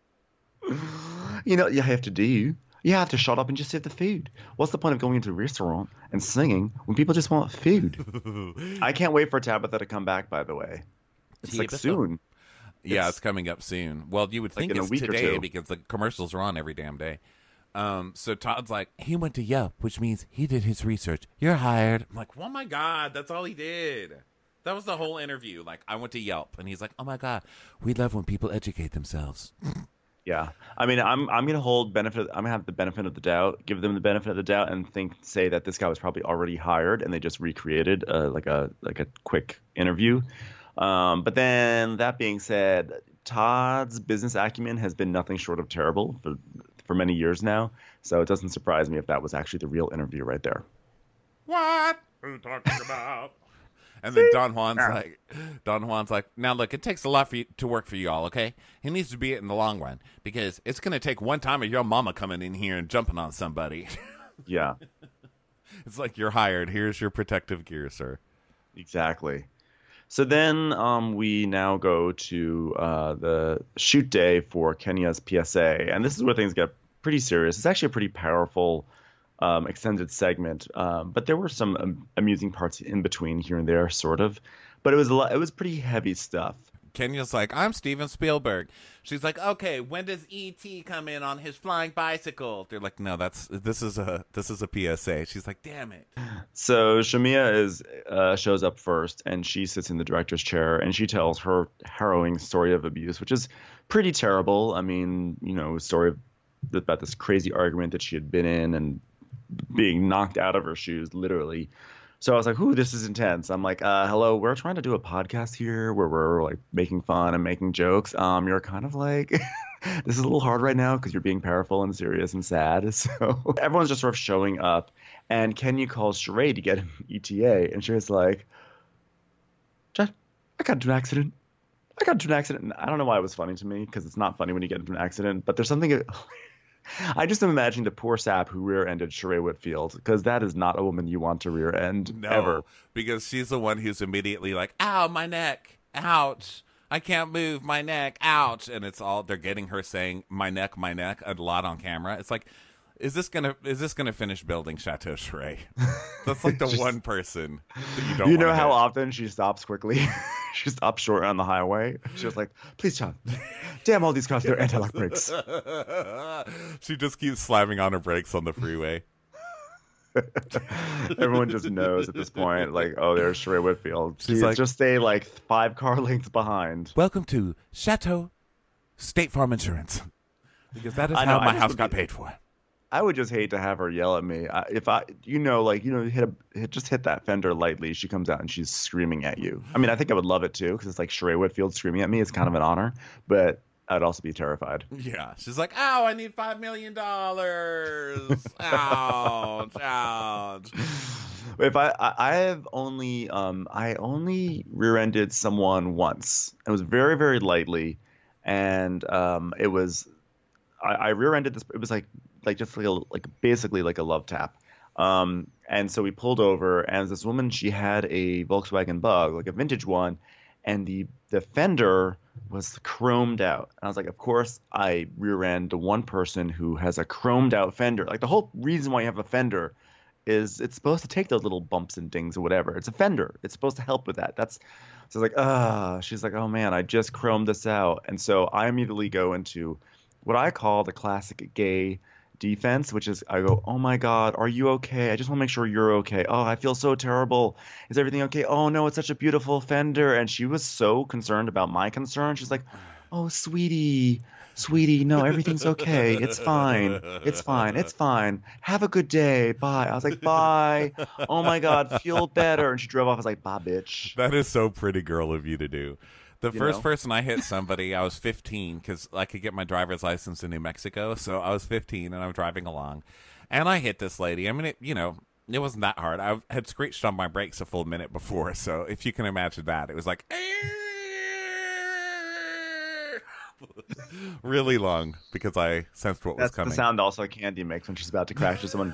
You know what you have to do? You have to shut up and just serve the food. What's the point of going into a restaurant and singing when people just want food? I can't wait for Tabitha to come back, by the way. It's like Tabitha? soon. Yeah, It's- it's coming up soon. Well, you would Like think in a it's week or today two. because the commercials are on every damn day. Um, so Todd's like, he went to Yelp, which means he did his research. You're hired. I'm like, oh my God, that's all he did. That was the whole interview. Like, I went to Yelp, and he's like, oh my God, we love when people educate themselves. Yeah, I mean, I'm I'm gonna hold benefit. I'm gonna have the benefit of the doubt, give them the benefit of the doubt, and think say that this guy was probably already hired, and they just recreated uh, like a like a quick interview. Um, but then that being said, Todd's business acumen has been nothing short of terrible for for many years now. So it doesn't surprise me if that was actually the real interview right there. What? Who are you talking about? And then Don Juan's like, Don Juan's like, now look, it takes a lot for you to work for you all, okay? He needs to be it in the long run because it's going to take one time of your mama coming in here and jumping on somebody. Yeah, It's like you're hired. Here's your protective gear, sir. exactly. So then um, we now go to uh, the shoot day for Kenya's P S A, and this is where things get pretty serious. It's actually a pretty powerful um, extended segment, um, but there were some um, amusing parts in between here and there, sort of. But it was a lot, it was pretty heavy stuff. Kenya's like, I'm Steven Spielberg. She's like, okay, when does E T come in on his flying bicycle? They're like, no, that's this is a this is a P S A. She's like, damn it. So Shamia is uh, shows up first, and she sits in the director's chair, and she tells her harrowing story of abuse, which is pretty terrible. I mean, you know, a story about this crazy argument that she had been in and being knocked out of her shoes, literally. So I was like, ooh, this is intense. I'm like, uh, hello, we're trying to do a podcast here where we're like making fun and making jokes. Um, you're kind of like, this is a little hard right now because you're being powerful and serious and sad. So everyone's just sort of showing up. And Kenya calls Sheree to get him E T A. And Sheree's like, Jeff, I got into an accident. I got into an accident. And I don't know why it was funny to me because it's not funny when you get into an accident. But there's something... I just am imagining the poor sap who rear-ended Sheree Whitfield, because that is not a woman you want to rear-end No, ever. because she's the one who's immediately like, ow, my neck, ouch, I can't move, my neck, ouch. And it's all, they're getting her saying, my neck, my neck, a lot on camera. It's like, is this gonna is this gonna finish building Chateau Sheree? That's like the Just- one person that you don't You know wanna how hit. often she stops quickly? She stops short on the highway. She was like, please, John. Damn all these cars, they're anti-lock brakes. She just keeps slamming on her brakes on the freeway. Everyone just knows at this point, like, oh, there's Sheree Whitfield. She's Please like- just stay like five car lengths behind. Welcome to Chateau State Farm Insurance. Because that is I know, how I my just house would got be- paid for. I would just hate to have her yell at me. I, if I, you know, like, you know, hit a, hit, just hit that fender lightly. She comes out and she's screaming at you. I mean, I think I would love it too, because it's like Sheree Whitfield screaming at me. It's kind of an honor, but I'd also be terrified. Yeah, she's like, "Ow, I need five million dollars." Ouch, ouch. If I, I, I have only, um, I only rear-ended someone once. It was very, very lightly, and um, it was, I, I rear-ended this. It was like, like just like a, like basically like a love tap. Um, and so we pulled over, and this woman, she had a Volkswagen Bug, like a vintage one, and the the fender was chromed out. And I was like, of course, I rear end the one person who has a chromed out fender. Like the whole reason why you have a fender is it's supposed to take those little bumps and dings or whatever. It's a fender. It's supposed to help with that. That's so I was like, ah. She's like, oh man, I just chromed this out, and so I immediately go into what I call the classic gay defense, which is I go, oh my God, are you okay? I just want to make sure you're okay. Oh, I feel so terrible. Is everything okay? Oh no, it's such a beautiful fender. And she was so concerned about my concern. She's like, oh, sweetie, sweetie, no, everything's okay. It's fine. It's fine. It's fine. Have a good day. Bye. I was like, bye. Oh my God, feel better. And she drove off. I was like, bye, bitch. That is so pretty girl of you to do. The You first know? person I hit somebody, I was fifteen because I could get my driver's license in New Mexico. So I was fifteen and I'm driving along, and I hit this lady. I mean, it, you know, it wasn't that hard. I had screeched on my brakes a full minute before, so if you can imagine that, it was like really long because I sensed what was That's coming. the sound also Candy makes when she's about to crash into someone.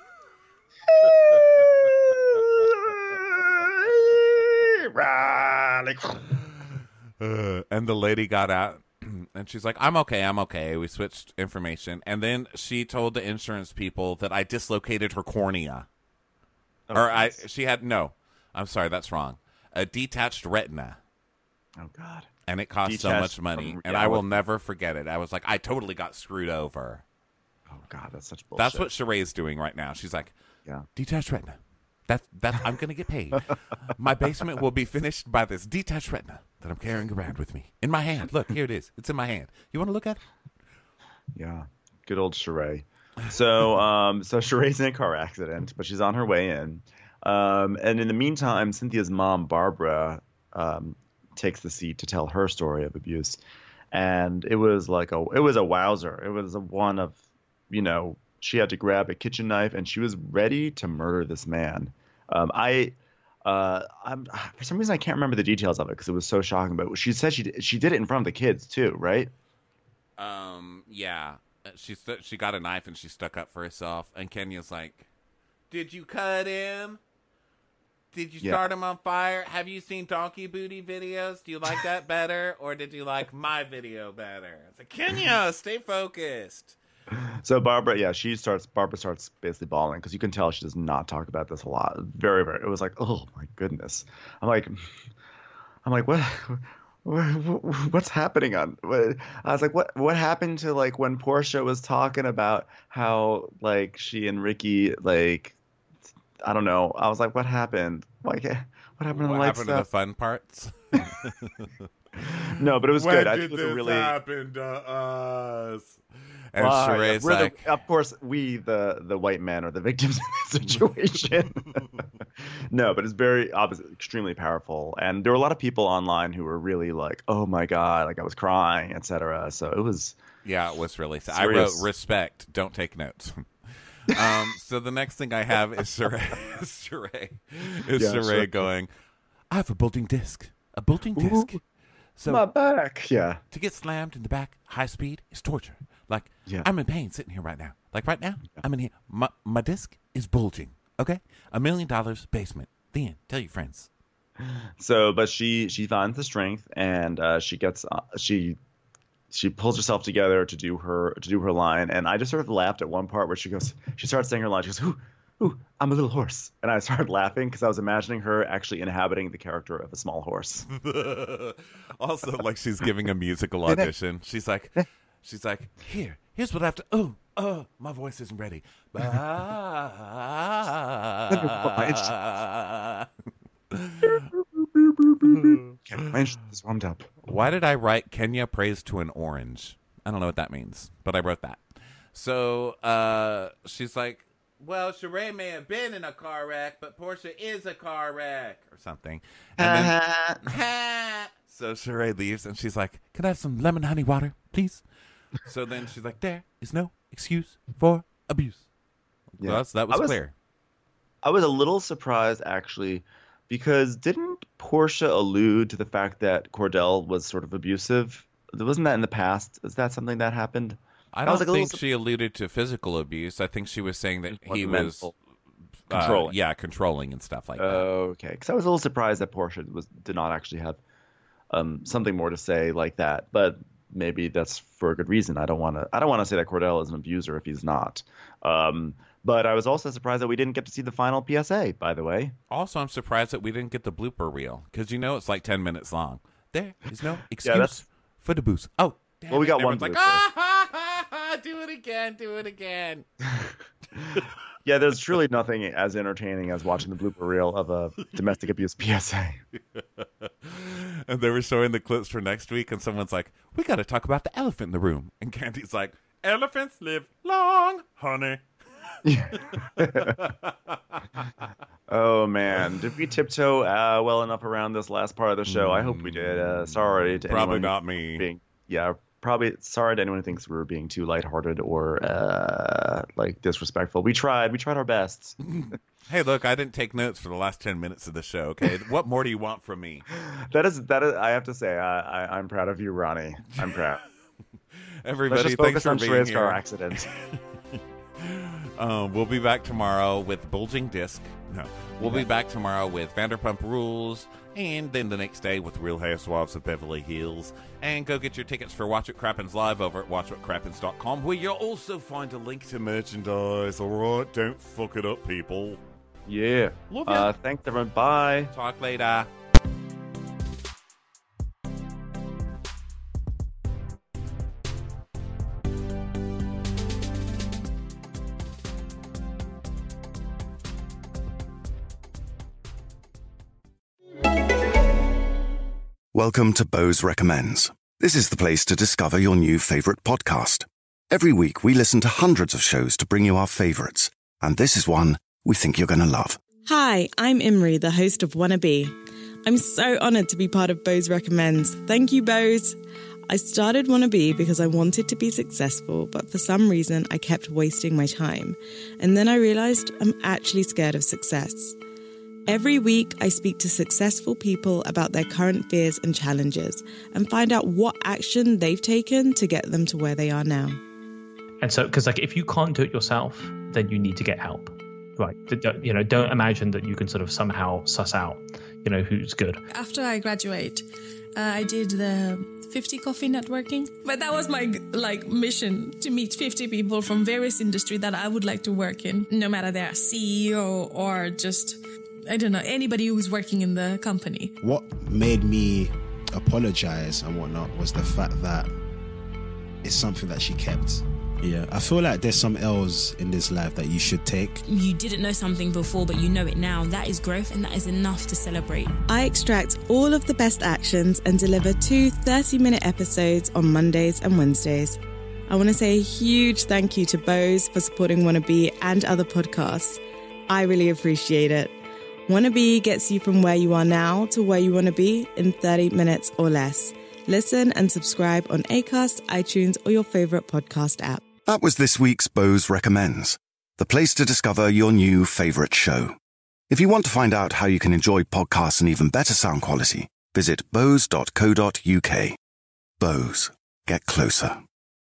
Uh, and the lady got out and she's like, I'm okay, I'm okay. We switched information. And then she told the insurance people that I dislocated her cornea. Oh, or I, nice. she had, no, I'm sorry, that's wrong. A detached retina. Oh God. And it cost so Detached much money. from And I will reality. never forget it. I was like, I totally got screwed over. Oh God, that's such bullshit. That's what Sheree's doing right now. She's like, Yeah. detached retina. That's that's I'm gonna get paid. My basement will be finished by this detached retina that I'm carrying around with me in my hand. Look, here it is. It's in my hand. You want to look at it? Yeah, good old Sheree. So, um, so Sheree's in a car accident, but she's on her way in. Um, and in the meantime, Cynthia's mom, Barbara, um, takes the seat to tell her story of abuse. And it was like a, it was a wowzer. It was a one of, you know, she had to grab a kitchen knife and she was ready to murder this man. Um, I, uh, I'm for some reason I can't remember the details of it because it was so shocking. But she said she did, she did it in front of the kids too, right? Um, yeah. She st- she got a knife and she stuck up for herself. And Kenya's like, "Did you cut him? Did you Yeah. start him on fire? Have you seen donkey booty videos? Do you like that better, or did you like my video better?" It's like, Kenya, stay focused. So Barbara, yeah, she starts. Barbara starts basically bawling because you can tell she does not talk about this a lot. Very, very. It was like, oh my goodness. I'm like, I'm like, what? What's happening on? What, I was like, what? What happened to like when Portia was talking about how like she and Ricky like, I don't know. I was like, what happened? Like, what happened to the What light happened to the stuff? fun parts? No, but it was When good. I did think it was this a really. happen to us? And Why? Sheree's We're the- like, of course, we the the white men are the victims in this situation. No, but it's very obviously extremely powerful, and there were a lot of people online who were really like, "Oh my god!" Like I was crying, et cetera. So it was. yeah, it was really sad. I wrote, Serious. respect, don't take notes. um, so the next thing I have is Sheree. is Sheree, is Yeah, Sheree sure. going, "I have a bulging disc. A bulging disc. Ooh, So My back. Yeah. to get slammed in the back, high speed, is torture. Like, Yeah. I'm in pain sitting here right now. Like, right now, I'm in here. My, my disc is bulging, okay? A million dollars basement. The end. Tell your friends." So, but she she finds the strength, and uh, she gets uh, she she pulls herself together to do her to do her line, and I just sort of laughed at one part where she goes, she starts saying her line. She goes, "Ooh, ooh, I'm a little horse," and I started laughing because I was imagining her actually inhabiting the character of a small horse. Also, like she's giving a musical audition. She's like, she's like, here, here's what I have to. Oh, oh, my voice isn't ready. Okay, my instrument is warmed up. Why did I write Kenya prays to an orange? I don't know what that means, but I wrote that. So uh, she's like, well, Sheree may have been in a car wreck, but Portia is a car wreck or something. And then, so Sheree leaves and she's like, can I have some lemon honey water, please? So then she's like, there is no excuse for abuse. Yeah. Well, that's, that was, I was- clear. I was a little surprised actually, because didn't Portia allude to the fact that Cordell was sort of abusive? Wasn't that in the past? Is that something that happened? I I don't was, like, a little think she alluded to physical abuse. I think she was saying that he was Mental. uh, Controlling. yeah, controlling and stuff like that. Okay, because I was a little surprised that Portia was did not actually have um, something more to say like that. But maybe that's for a good reason. I don't want to. I don't want to say that Cordell is an abuser if he's not. Um, but I was also surprised that we didn't get to see the final P S A. By the way, Also, I'm surprised that we didn't get the blooper reel because you know it's like ten minutes long. There is no excuse that's- for the boost. Oh, damn Well, we it. got And one everyone's like, blooper. ah, ha, ha, ha, do it again, do it again. yeah, there's truly nothing as entertaining as watching the blooper reel of a domestic abuse P S A. And they were showing the clips for next week, and someone's like, we got to talk about the elephant in the room. And Candy's like, elephants live long, honey. Oh man, did we tiptoe uh, well enough around this last part of the show? I hope we did. Uh, sorry to Probably anyone not me. being yeah, probably sorry to anyone who thinks we were being too lighthearted or uh, like disrespectful. We tried, we tried our best. Hey, look, I didn't take notes for the last ten minutes of the show, okay? What more do you want from me? That is that is. I have to say, I, I I'm proud of you, Ronnie. I'm proud. Everybody, Let's just thanks focus for on being Sheree's here. car accident. Um, we'll be back tomorrow with Bulging Disc. No, we'll be back tomorrow with Vanderpump Rules, and then the next day with Real Housewives of Beverly Hills. And go get your tickets for Watch What Crappens live over at watch what crappens dot com, where you'll also find a link to merchandise. All right, don't fuck it up, people. Yeah. Love ya. Uh, thanks everyone. Bye. Talk later. Welcome to Bose Recommends. This is the place to discover your new favorite podcast. Every week, we listen to hundreds of shows to bring you our favourites. And this is one we think you're going to love. Hi, I'm Imri, the host of Wanna Be. I'm so honoured to be part of Bose Recommends. Thank you, Bose. I started Wanna Be because I wanted to be successful, but for some reason I kept wasting my time. And then I realised I'm actually scared of success. Every week, I speak to successful people about their current fears and challenges and find out what action they've taken to get them to where they are now. And so, because like if you can't do it yourself, then you need to get help, right? You know, don't imagine that you can sort of somehow suss out, you know, who's good. After I graduate, uh, I did the fifty coffee networking, but that was my like mission to meet fifty people from various industries that I would like to work in, no matter they're C E O or just, I don't know, anybody who's working in the company. What made me apologize and whatnot was the fact that it's something that she kept. Yeah, I feel like there's some L's in this life that you should take. You didn't know something before, but you know it now. That is growth, and that is enough to celebrate. I extract all of the best actions and deliver two thirty-minute episodes on Mondays and Wednesdays. I want to say a huge thank you to Bose for supporting Wanna Be and other podcasts. I really appreciate it. Wanna Be gets you from where you are now to where you want to be in thirty minutes or less. Listen and subscribe on Acast, iTunes, or your favourite podcast app. That was this week's Bose Recommends, the place to discover your new favourite show. If you want to find out how you can enjoy podcasts in even better sound quality, visit bose dot co dot uk. Bose. Get closer.